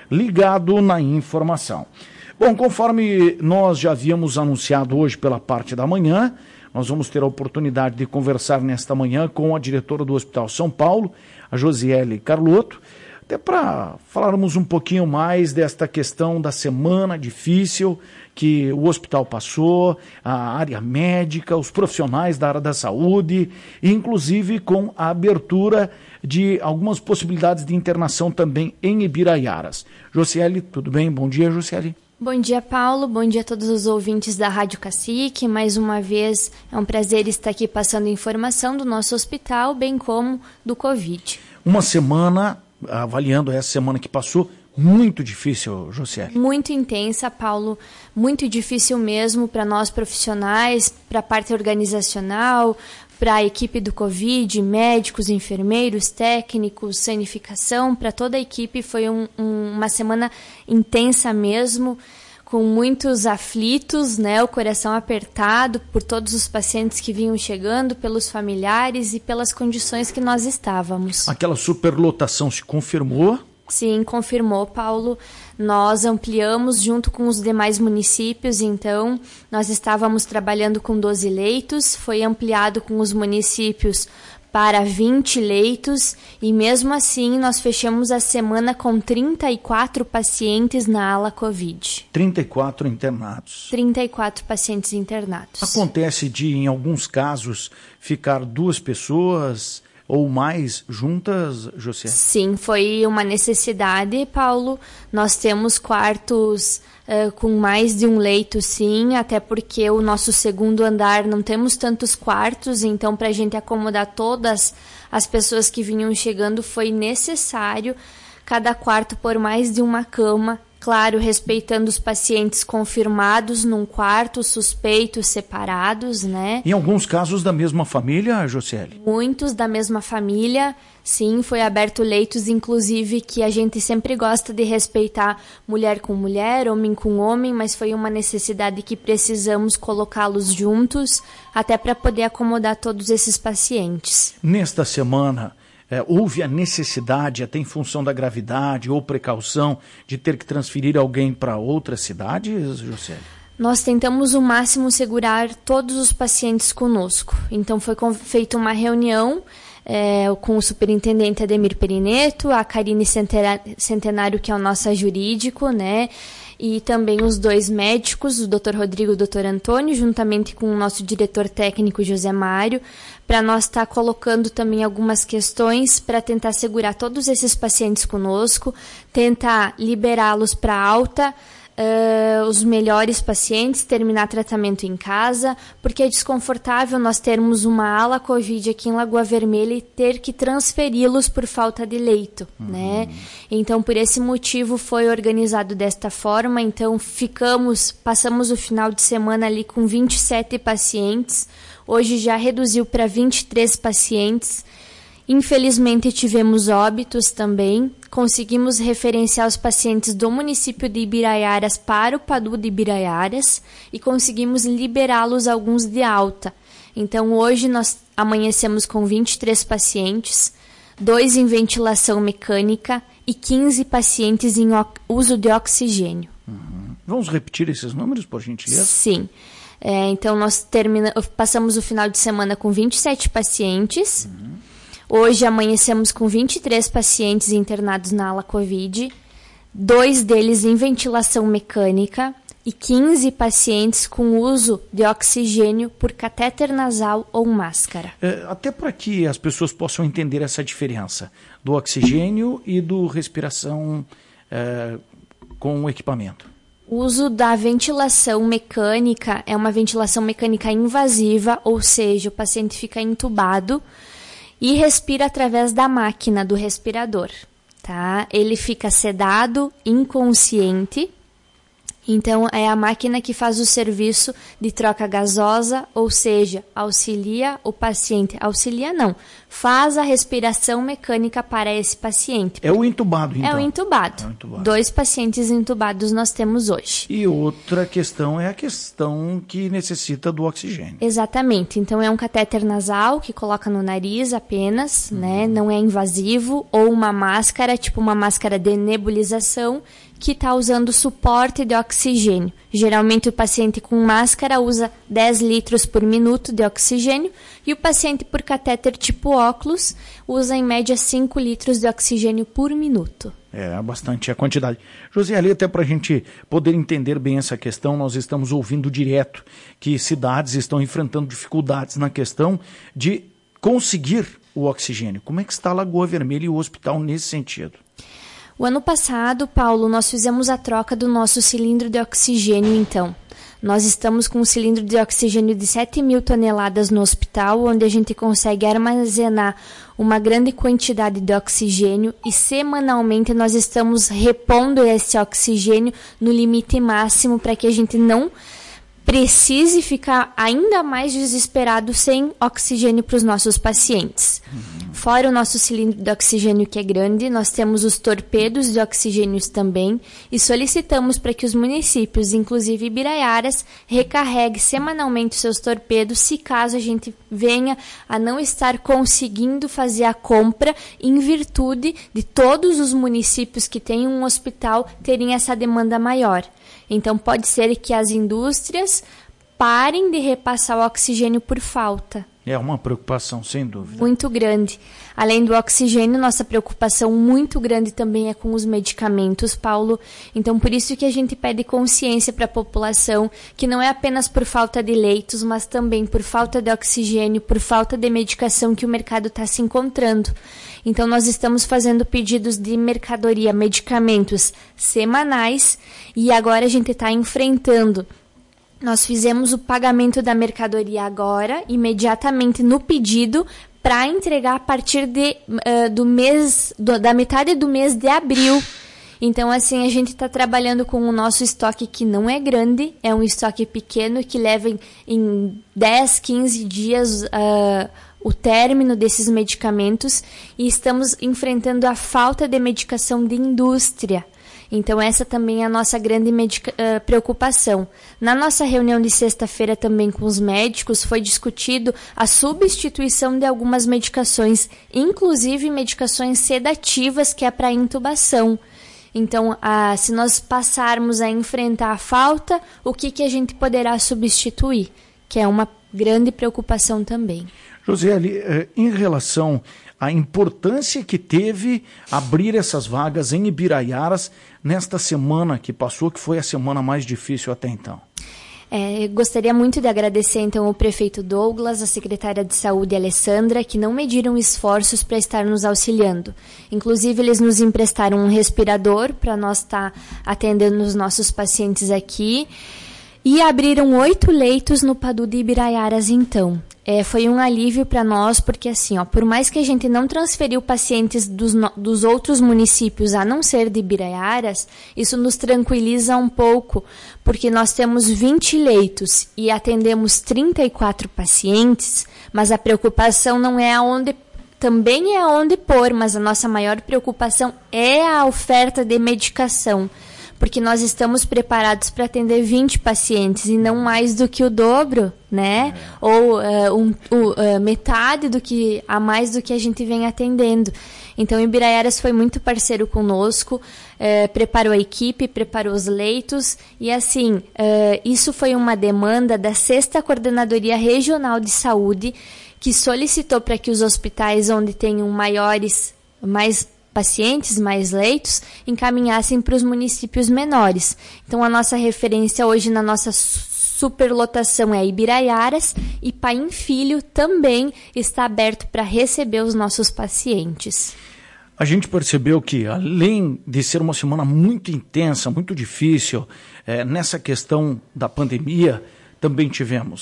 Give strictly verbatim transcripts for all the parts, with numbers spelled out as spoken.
ligado na informação. Bom, conforme nós já havíamos anunciado hoje pela parte da manhã, nós vamos ter a oportunidade de conversar nesta manhã com a diretora do Hospital São Paulo, a Josiele Carlotto, até para falarmos um pouquinho mais desta questão da semana difícil que o hospital passou, a área médica, os profissionais da área da saúde, inclusive com a abertura de algumas possibilidades de internação também em Ibiraiaras. Josiele, tudo bem? Bom dia, Josiele. Bom dia, Paulo. Bom dia a todos os ouvintes da Rádio Cacique. Mais uma vez, é um prazer estar aqui passando informação do nosso hospital, bem como do Covid. Uma semana, avaliando essa semana que passou, muito difícil, Josiele. Muito intensa, Paulo. Muito difícil mesmo para nós profissionais, para a parte organizacional, para a equipe do Covid, médicos, enfermeiros, técnicos, sanificação, para toda a equipe foi um, um, uma semana intensa mesmo, com muitos aflitos, né, o coração apertado por todos os pacientes que vinham chegando, pelos familiares e pelas condições que nós estávamos. Aquela superlotação se confirmou? Sim, confirmou, Paulo. Nós ampliamos junto com os demais municípios, então nós estávamos trabalhando com doze leitos, foi ampliado com os municípios para vinte leitos e mesmo assim nós fechamos a semana com trinta e quatro pacientes na ala Covid. trinta e quatro internados. trinta e quatro pacientes internados. Acontece de, em alguns casos, ficar duas pessoas ou mais juntas, José? Sim, foi uma necessidade, Paulo. Nós temos quartos uh, com mais de um leito, sim, até porque o nosso segundo andar não temos tantos quartos, então para a gente acomodar todas as pessoas que vinham chegando foi necessário cada quarto por mais de uma cama, claro, respeitando os pacientes confirmados num quarto, suspeitos separados, né? Em alguns casos da mesma família, Josiele? Muitos da mesma família, sim, foi aberto leitos, inclusive, que a gente sempre gosta de respeitar mulher com mulher, homem com homem, mas foi uma necessidade que precisamos colocá-los juntos, até para poder acomodar todos esses pacientes. Nesta semana, É, houve a necessidade, até em função da gravidade ou precaução, de ter que transferir alguém para outras cidades, José? Nós tentamos o máximo segurar todos os pacientes conosco. Então foi feita uma reunião é, com o superintendente Ademir Perineto, a Karine Centenário, que é o nosso jurídico, né? E também os dois médicos, o doutor Rodrigo e o doutor Antônio, juntamente com o nosso diretor técnico, José Mário, para nós estar tá colocando também algumas questões para tentar segurar todos esses pacientes conosco, tentar liberá-los para alta, uh, os melhores pacientes, terminar tratamento em casa, porque é desconfortável nós termos uma ala Covid aqui em Lagoa Vermelha e ter que transferi-los por falta de leito, uhum. né? Então, por esse motivo foi organizado desta forma, então ficamos, passamos o final de semana ali com vinte e sete pacientes, hoje já reduziu para vinte e três pacientes. Infelizmente tivemos óbitos também. Conseguimos referenciar os pacientes do município de Ibiraiaras para o Padu de Ibiraiaras e conseguimos liberá-los alguns de alta. Então hoje nós amanhecemos com vinte e três pacientes, dois em ventilação mecânica e quinze pacientes em uso de oxigênio. Uhum. Vamos repetir esses números, por gentileza? Sim. É, então, nós termina, passamos o final de semana com vinte e sete pacientes. Uhum. Hoje amanhecemos com vinte e três pacientes internados na ala Covid, dois deles em ventilação mecânica e quinze pacientes com uso de oxigênio por catéter nasal ou máscara. É, até para que as pessoas possam entender essa diferença do oxigênio e do respiração é, com o equipamento. O uso da ventilação mecânica é uma ventilação mecânica invasiva, ou seja, o paciente fica entubado e respira através da máquina do respirador, tá? Ele fica sedado, inconsciente Então, é a máquina que faz o serviço de troca gasosa, ou seja, auxilia o paciente. Auxilia não, faz a respiração mecânica para esse paciente. É o entubado, então? É o entubado. É o entubado. Dois pacientes entubados nós temos hoje. E outra questão é a questão que necessita do oxigênio. Exatamente. Então, é um catéter nasal que coloca no nariz apenas, uhum. né? Não é invasivo, ou uma máscara, tipo uma máscara de nebulização, que está usando suporte de oxigênio. Geralmente o paciente com máscara usa dez litros por minuto de oxigênio e o paciente por catéter tipo óculos usa em média cinco litros de oxigênio por minuto. É bastante a quantidade. José, ali até para a gente poder entender bem essa questão, nós estamos ouvindo direto que cidades estão enfrentando dificuldades na questão de conseguir o oxigênio. Como é que está a Lagoa Vermelha e o hospital nesse sentido? O ano passado, Paulo, nós fizemos a troca do nosso cilindro de oxigênio, então. Nós estamos com um cilindro de oxigênio de sete mil toneladas no hospital, onde a gente consegue armazenar uma grande quantidade de oxigênio e semanalmente nós estamos repondo esse oxigênio no limite máximo para que a gente não precise ficar ainda mais desesperado sem oxigênio para os nossos pacientes. Uhum. Fora o nosso cilindro de oxigênio que é grande, nós temos os torpedos de oxigênios também e solicitamos para que os municípios, inclusive Ibiraiaras, recarreguem semanalmente os seus torpedos se caso a gente venha a não estar conseguindo fazer a compra em virtude de todos os municípios que têm um hospital terem essa demanda maior. Então, pode ser que as indústrias parem de repassar o oxigênio por falta. É uma preocupação, sem dúvida. Muito grande. Além do oxigênio, nossa preocupação muito grande também é com os medicamentos, Paulo. Então, por isso que a gente pede consciência para a população, que não é apenas por falta de leitos, mas também por falta de oxigênio, por falta de medicação que o mercado está se encontrando. Então, nós estamos fazendo pedidos de mercadoria, medicamentos semanais, e agora a gente está enfrentando. Nós fizemos o pagamento da mercadoria agora, imediatamente no pedido, para entregar a partir de, uh, do mês, do, da metade do mês de abril. Então, assim, a gente está trabalhando com o nosso estoque que não é grande, é um estoque pequeno que leva em, em dez, quinze dias uh, o término desses medicamentos e estamos enfrentando a falta de medicação de indústria. Então, essa também é a nossa grande medica- uh, preocupação. Na nossa reunião de sexta-feira também com os médicos, foi discutido a substituição de algumas medicações, inclusive medicações sedativas, que é para intubação. Então, uh, se nós passarmos a enfrentar a falta, o que, que a gente poderá substituir? Que é uma grande preocupação também. José, ali, em relação à importância que teve abrir essas vagas em Ibiraiaras nesta semana que passou, que foi a semana mais difícil até então. É, gostaria muito de agradecer, então, o prefeito Douglas, a secretária de saúde, Alessandra, que não mediram esforços para estar nos auxiliando. Inclusive, eles nos emprestaram um respirador para nós estar tá atendendo os nossos pacientes aqui. E abriram oito leitos no Padu de Ibiraiaras, então. É, foi um alívio para nós, porque assim, ó, por mais que a gente não transferiu pacientes dos, no, dos outros municípios, a não ser de Ibiraiaras, isso nos tranquiliza um pouco, porque nós temos vinte leitos e atendemos trinta e quatro pacientes, mas a preocupação não é aonde, também é aonde pôr, mas a nossa maior preocupação é a oferta de medicação. Porque nós estamos preparados para atender vinte pacientes e não mais do que o dobro, né? É. Ou uh, um, uh, metade do que, a mais do que a gente vem atendendo. Então, Ibiraiaras foi muito parceiro conosco, uh, preparou a equipe, preparou os leitos e, assim, uh, isso foi uma demanda da sexta Coordenadoria Regional de Saúde, que solicitou para que os hospitais onde tenham maiores, mais pacientes, mais leitos, encaminhassem para os municípios menores. Então, a nossa referência hoje na nossa superlotação é Ibiraiaras e Paim Filho também está aberto para receber os nossos pacientes. A gente percebeu que, além de ser uma semana muito intensa, muito difícil, é, nessa questão da pandemia, também tivemos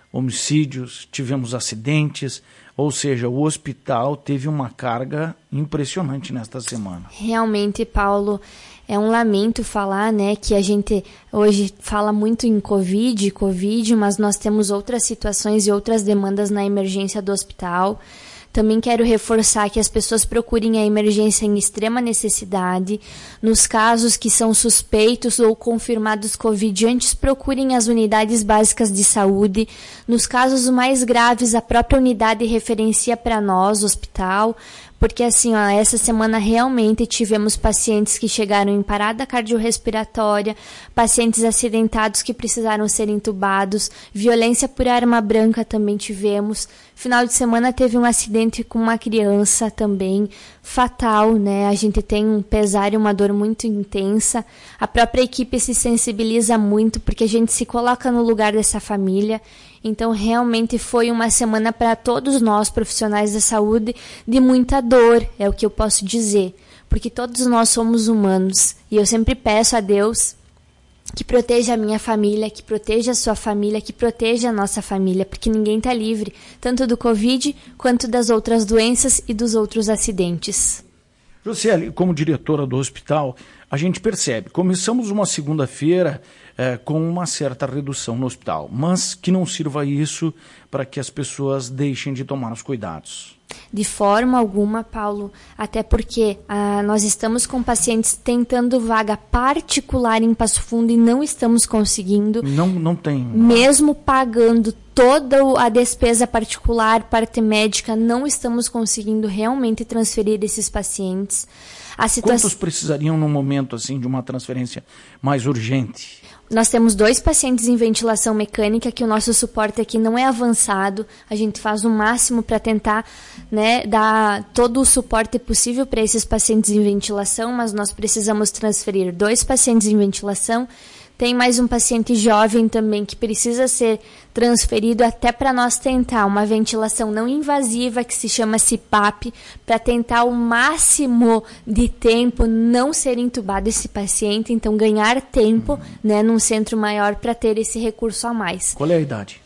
homicídios, tivemos acidentes, ou seja, o hospital teve uma carga impressionante nesta semana. Realmente, Paulo, é um lamento falar, né, que a gente hoje fala muito em Covid, Covid, mas nós temos outras situações e outras demandas na emergência do hospital. Também quero reforçar que as pessoas procurem a emergência em extrema necessidade. Nos casos que são suspeitos ou confirmados Covid, antes procurem as unidades básicas de saúde. Nos casos mais graves, a própria unidade referencia para nós, hospital, porque assim, ó, essa semana realmente tivemos pacientes que chegaram em parada cardiorrespiratória, pacientes acidentados que precisaram ser entubados, violência por arma branca também tivemos. Final de semana teve um acidente com uma criança também, fatal, né? A gente tem um pesar e uma dor muito intensa. A própria equipe se sensibiliza muito porque a gente se coloca no lugar dessa família. Então, realmente foi uma semana para todos nós, profissionais da saúde, de muita dor, é o que eu posso dizer. Porque todos nós somos humanos. E eu sempre peço a Deus que proteja a minha família, que proteja a sua família, que proteja a nossa família, porque ninguém está livre, tanto do Covid quanto das outras doenças e dos outros acidentes. Josiele, como diretora do hospital, a gente percebe, começamos uma segunda-feira é, com uma certa redução no hospital, mas que não sirva isso para que as pessoas deixem de tomar os cuidados. De forma alguma, Paulo, até porque ah, nós estamos com pacientes tentando vaga particular em Passo Fundo e não estamos conseguindo. Não, não tem. Mesmo pagando toda a despesa particular, parte médica, não estamos conseguindo realmente transferir esses pacientes. A situação... Quantos precisariam num momento assim de uma transferência mais urgente? Nós temos dois pacientes em ventilação mecânica, que o nosso suporte aqui não é avançado. A gente faz o máximo para tentar, né, dar todo o suporte possível para esses pacientes em ventilação, mas nós precisamos transferir dois pacientes em ventilação. Tem mais um paciente jovem também que precisa ser transferido até para nós tentar uma ventilação não invasiva que se chama C PAP, para tentar o máximo de tempo não ser entubado esse paciente, então ganhar tempo, né, num centro maior para ter esse recurso a mais. Qual é a idade?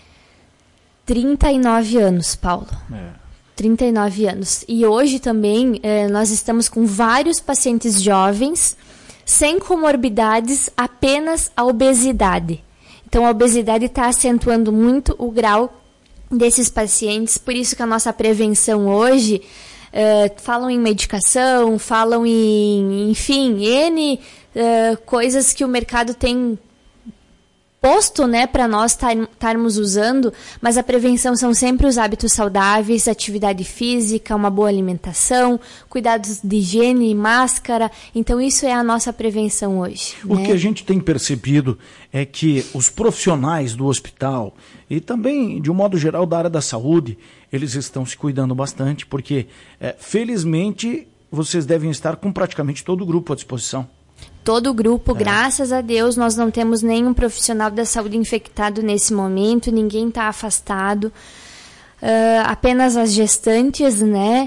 trinta e nove anos, Paulo. É. trinta e nove anos. E hoje também eh, nós estamos com vários pacientes jovens sem comorbidades, apenas a obesidade. Então, a obesidade está acentuando muito o grau desses pacientes, por isso que a nossa prevenção hoje, uh, falam em medicação, falam em, enfim, N uh, coisas que o mercado tem posto, né, para nós estarmos usando, mas a prevenção são sempre os hábitos saudáveis, atividade física, uma boa alimentação, cuidados de higiene, máscara. Então isso é a nossa prevenção hoje. O né? que a gente tem percebido é que os profissionais do hospital e também, de um modo geral, da área da saúde, eles estão se cuidando bastante, porque, é, felizmente, vocês devem estar com praticamente todo o grupo à disposição. Todo o grupo, é. Graças a Deus, nós não temos nenhum profissional da saúde infectado nesse momento, ninguém está afastado, uh, apenas as gestantes, né?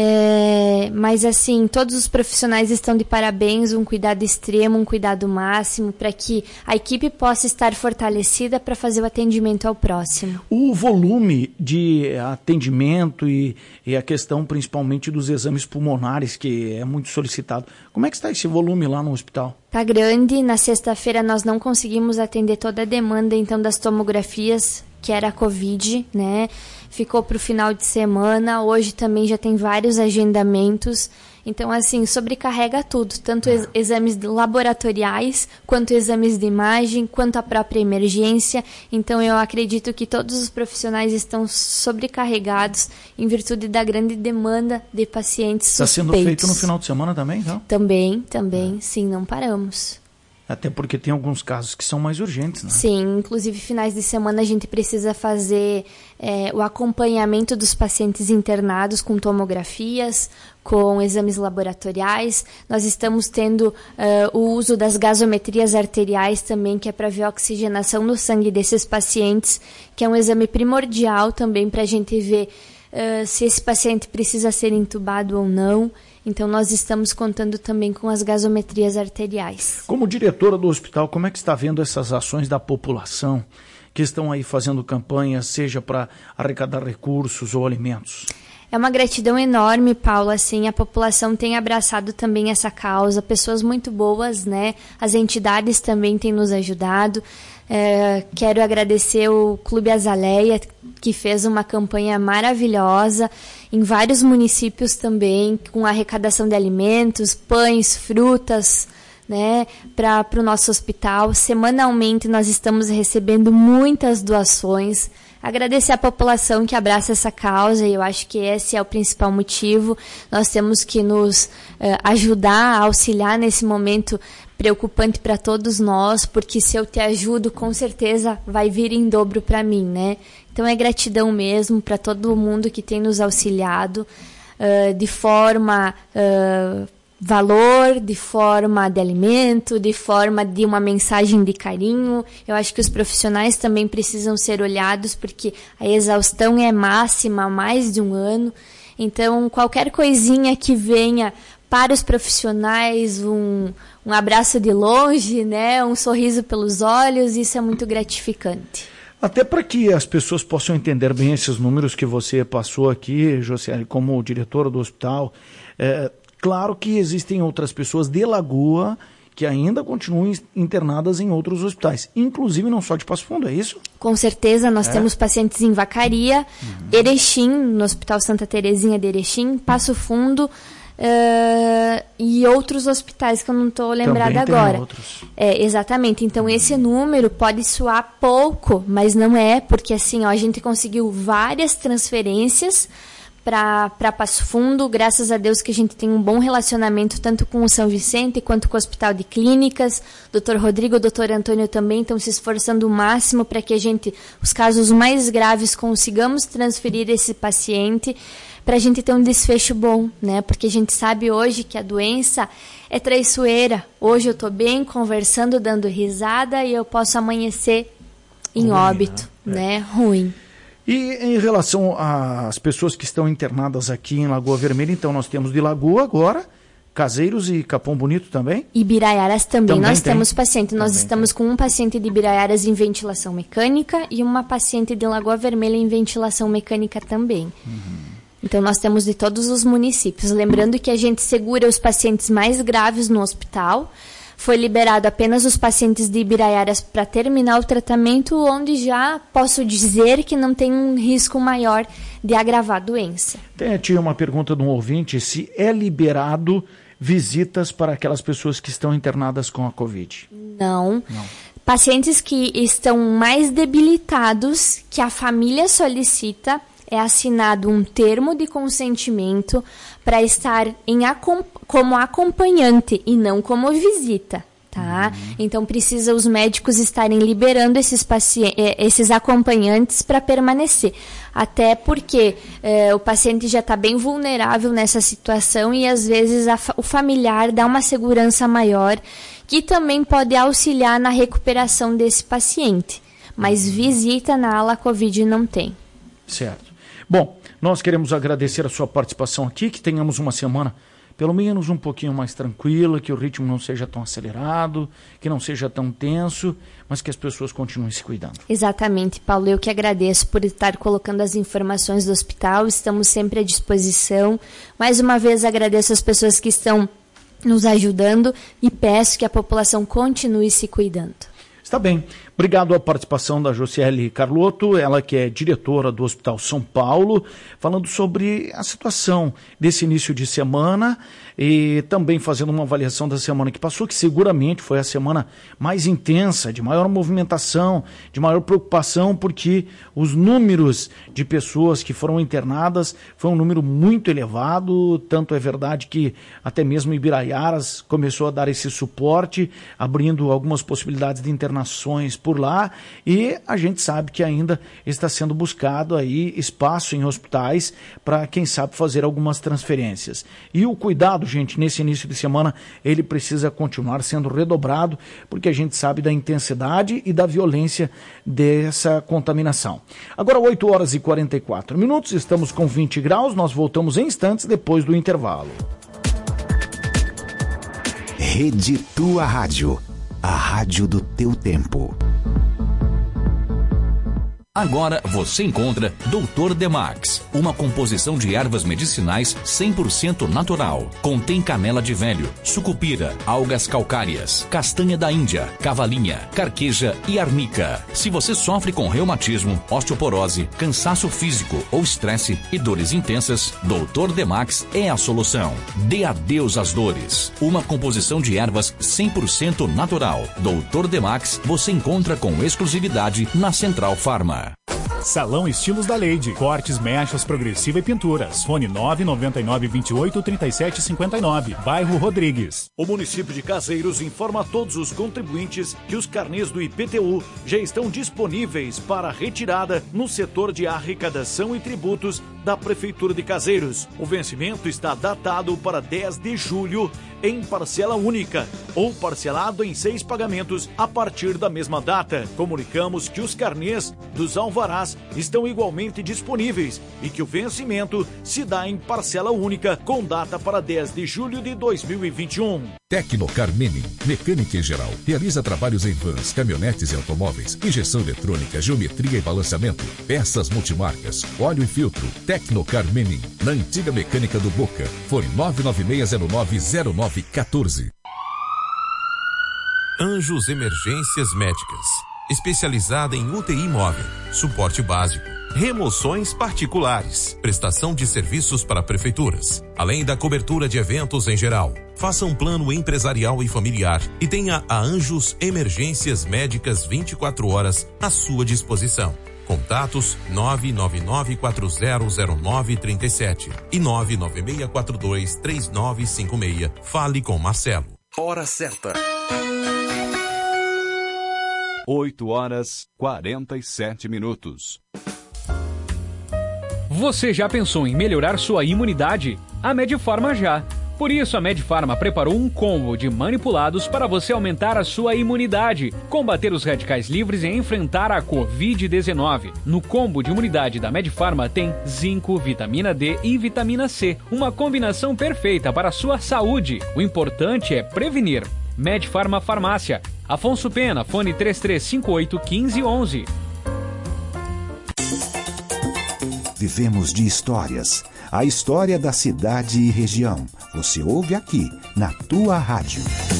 É, mas assim, todos os profissionais estão de parabéns, um cuidado extremo, um cuidado máximo, para que a equipe possa estar fortalecida para fazer o atendimento ao próximo. O volume de atendimento e, e a questão principalmente dos exames pulmonares, que é muito solicitado, como é que está esse volume lá no hospital? Está grande, na sexta-feira nós não conseguimos atender toda a demanda então das tomografias, que era a Covid, né? Ficou para o final de semana, hoje também já tem vários agendamentos, então assim, sobrecarrega tudo, tanto ex- exames laboratoriais, quanto exames de imagem, quanto a própria emergência, então eu acredito que todos os profissionais estão sobrecarregados em virtude da grande demanda de pacientes suspeitos. Está sendo feito no final de semana também, não? Também, também, é. Sim, não paramos. Até porque tem alguns casos que são mais urgentes, né? Sim, inclusive finais de semana a gente precisa fazer é, o acompanhamento dos pacientes internados com tomografias, com exames laboratoriais. Nós estamos tendo uh, o uso das gasometrias arteriais também, que é para ver a oxigenação no sangue desses pacientes, que é um exame primordial também para a gente ver uh, se esse paciente precisa ser entubado ou não. Então, nós estamos contando também com as gasometrias arteriais. Como diretora do hospital, como é que está vendo essas ações da população que estão aí fazendo campanha, seja para arrecadar recursos ou alimentos? É uma gratidão enorme, Paulo, assim, a população tem abraçado também essa causa, pessoas muito boas, né? As entidades também têm nos ajudado. É, quero agradecer o Clube Azaleia, que fez uma campanha maravilhosa em vários municípios também, com arrecadação de alimentos, pães, frutas, né, para o nosso hospital. Semanalmente nós estamos recebendo muitas doações. Agradecer à população que abraça essa causa, e eu acho que esse é o principal motivo. Nós temos que nos uh, ajudar, auxiliar nesse momento preocupante para todos nós, porque se eu te ajudo, com certeza vai vir em dobro para mim, né? Então é gratidão mesmo para todo mundo que tem nos auxiliado uh, de forma... Uh, valor, de forma de alimento, de forma de uma mensagem de carinho. Eu acho que os profissionais também precisam ser olhados, porque a exaustão é máxima há mais de um ano. Então, qualquer coisinha que venha para os profissionais, um, um abraço de longe, né, um sorriso pelos olhos, isso é muito gratificante. Até para que as pessoas possam entender bem esses números que você passou aqui, Josiele, como diretora do hospital, é, claro que existem outras pessoas de Lagoa que ainda continuam internadas em outros hospitais, inclusive não só de Passo Fundo, é isso? Com certeza, nós é. temos pacientes em Vacaria, uhum. Erechim, no Hospital Santa Terezinha de Erechim, Passo Fundo uh, e outros hospitais que eu não estou lembrada Também agora. Tem outros. É, exatamente, então esse número pode soar pouco, mas não é, porque assim, ó, a gente conseguiu várias transferências para Passo Fundo, graças a Deus que a gente tem um bom relacionamento tanto com o São Vicente quanto com o Hospital de Clínicas. doutor Rodrigo e o doutor Antônio também estão se esforçando o máximo para que a gente, os casos mais graves, consigamos transferir esse paciente para a gente ter um desfecho bom, né? Porque a gente sabe hoje que a doença é traiçoeira. Hoje eu estou bem, conversando, dando risada, e eu posso amanhecer em Ruim, óbito, né? É. né? Ruim. E em relação às pessoas que estão internadas aqui em Lagoa Vermelha, então nós temos de Lagoa agora, Caseiros e Capão Bonito também? E Biraiaras também. também nós tem. temos paciente. Nós também estamos tem. com um paciente de Biraiaras em ventilação mecânica e uma paciente de Lagoa Vermelha em ventilação mecânica também. Uhum. Então nós temos de todos os municípios. Lembrando que a gente segura os pacientes mais graves no hospital. Foi liberado apenas os pacientes de Ibiraiaras para terminar o tratamento, onde já posso dizer que não tem um risco maior de agravar a doença. Tem, tinha uma pergunta de um ouvinte, se é liberado visitas para aquelas pessoas que estão internadas com a Covid? Não. Não. Pacientes que estão mais debilitados, que a família solicita, é assinado um termo de consentimento para estar em, como acompanhante e não como visita, tá? Uhum. Então, precisa os médicos estarem liberando esses, pacientes, esses acompanhantes para permanecer. Até porque é, o paciente já está bem vulnerável nessa situação e, às vezes, a, o familiar dá uma segurança maior que também pode auxiliar na recuperação desse paciente. Mas visita na ala Covid não tem. Certo. Bom, nós queremos agradecer a sua participação aqui, que tenhamos uma semana pelo menos um pouquinho mais tranquila, que o ritmo não seja tão acelerado, que não seja tão tenso, mas que as pessoas continuem se cuidando. Exatamente, Paulo. Eu que agradeço por estar colocando as informações do hospital, estamos sempre à disposição. Mais uma vez agradeço as pessoas que estão nos ajudando e peço que a população continue se cuidando. Está bem. Obrigado à participação da Josiele Carlotto, ela que é diretora do Hospital São Paulo, falando sobre a situação desse início de semana e também fazendo uma avaliação da semana que passou, que seguramente foi a semana mais intensa, de maior movimentação, de maior preocupação, porque os números de pessoas que foram internadas foi um número muito elevado, tanto é verdade que até mesmo Ibiraiaras começou a dar esse suporte, abrindo algumas possibilidades de internações por lá, e a gente sabe que ainda está sendo buscado aí espaço em hospitais para, quem sabe, fazer algumas transferências. E o cuidado, gente, nesse início de semana, ele precisa continuar sendo redobrado, porque a gente sabe da intensidade e da violência dessa contaminação. Agora, oito horas e quarenta e quatro minutos, estamos com vinte graus, nós voltamos em instantes depois do intervalo. Rede Tua Rádio, a rádio do teu tempo. Agora você encontra doutor Demax, uma composição de ervas medicinais cem por cento natural. Contém canela de velho, sucupira, algas calcárias, castanha da Índia, cavalinha, carqueja e arnica. Se você sofre com reumatismo, osteoporose, cansaço físico ou estresse e dores intensas, doutor Demax é a solução. Dê adeus às dores. Uma composição de ervas cem por cento natural. doutor Demax você encontra com exclusividade na Central Farma. Salão Estilos da Leide. Cortes, mechas, progressiva e pinturas. Fone nove nove nove, vinte e oito, trinta e sete cinquenta e nove. Bairro Rodrigues. O município de Caseiros informa a todos os contribuintes que os carnês do I P T U já estão disponíveis para retirada no setor de arrecadação e tributos da Prefeitura de Caseiros. O vencimento está datado para dez de julho em parcela única ou parcelado em seis pagamentos a partir da mesma data. Comunicamos que os carnês dos alvarás estão igualmente disponíveis e que o vencimento se dá em parcela única com data para dez de julho de dois mil e vinte e um. Tecnocar Menin, mecânica em geral. Realiza trabalhos em vans, caminhonetes e automóveis, injeção eletrônica, geometria e balanceamento, peças multimarcas, óleo e filtro. Tecnocar Menin, na antiga mecânica do Boca. Fone nove nove seis zero nove zero nove um quatro. Anjos Emergências Médicas, especializada em U T I móvel, suporte básico, remoções particulares, prestação de serviços para prefeituras, além da cobertura de eventos em geral. Faça um plano empresarial e familiar e tenha a Anjos Emergências Médicas vinte e quatro horas à sua disposição. Contatos nove nove nove quatro zero zero nove três sete e nove nove seis quatro dois três nove cinco seis. Fale com Marcelo. Hora certa. oito horas quarenta e sete minutos. Você já pensou em melhorar sua imunidade? A Medifarma já. Por isso, a Medifarma preparou um combo de manipulados para você aumentar a sua imunidade, combater os radicais livres e enfrentar a covid dezenove. No combo de imunidade da Medifarma tem zinco, vitamina D e vitamina C, uma combinação perfeita para a sua saúde. O importante é prevenir. Medifarma Farmácia. Afonso Pena, fone três três cinco oito, um cinco um um. Vivemos de histórias. A história da cidade e região. Você ouve aqui, na tua rádio.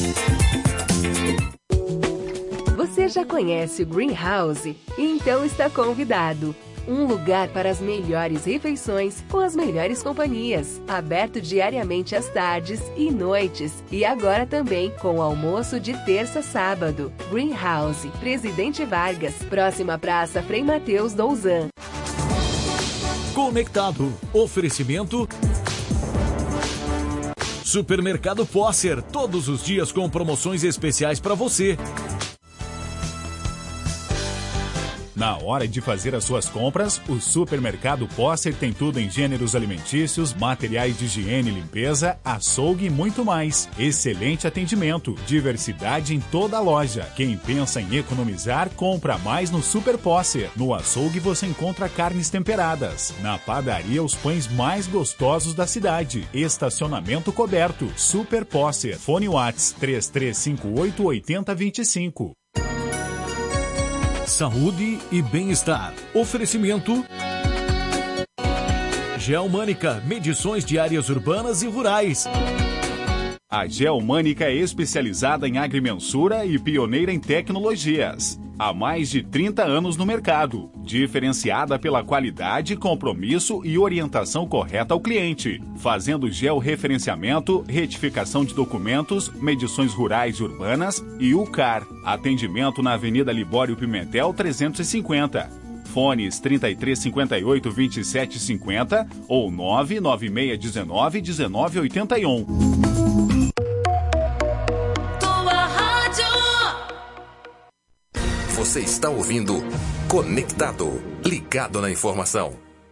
Você já conhece o Greenhouse? Então está convidado. Um lugar para as melhores refeições com as melhores companhias. Aberto diariamente às tardes e noites. E agora também com almoço de terça a sábado. Greenhouse, Presidente Vargas, próxima Praça Frei Mateus Douzan. Conectado. Oferecimento Supermercado Posser. Todos os dias com promoções especiais para você. Na hora de fazer as suas compras, o Supermercado Posser tem tudo em gêneros alimentícios, materiais de higiene e limpeza, açougue e muito mais. Excelente atendimento, diversidade em toda a loja. Quem pensa em economizar, compra mais no Super Posser. No açougue você encontra carnes temperadas. Na padaria, os pães mais gostosos da cidade. Estacionamento coberto. Super Posser. Fone WhatsApp três três cinco oito, oito zero dois cinco. Saúde e bem-estar. Oferecimento Geomânica, medições de áreas urbanas e rurais. A Geomânica é especializada em agrimensura e pioneira em tecnologias. Há mais de trinta anos no mercado, diferenciada pela qualidade, compromisso e orientação correta ao cliente, fazendo georreferenciamento, retificação de documentos, medições rurais e urbanas e U C A R. Atendimento na Avenida Libório Pimentel trezentos e cinquenta. Fones trinta e três, cinquenta e oito, vinte e sete, cinquenta ou nove nove seis um nove, um nove oito um. Você está ouvindo Conectado, ligado na informação.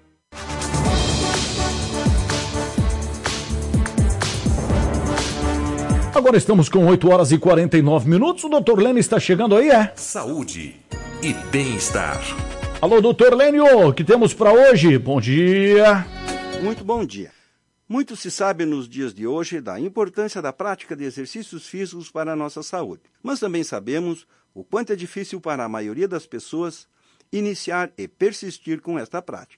Agora estamos com oito horas e quarenta e nove minutos. O doutor Lênio está chegando aí, é? Saúde e bem-estar. Alô, doutor Lênio, o que temos para hoje? Bom dia. Muito bom dia. Muito se sabe nos dias de hoje da importância da prática de exercícios físicos para a nossa saúde. Mas também sabemos o quanto é difícil para a maioria das pessoas iniciar e persistir com esta prática.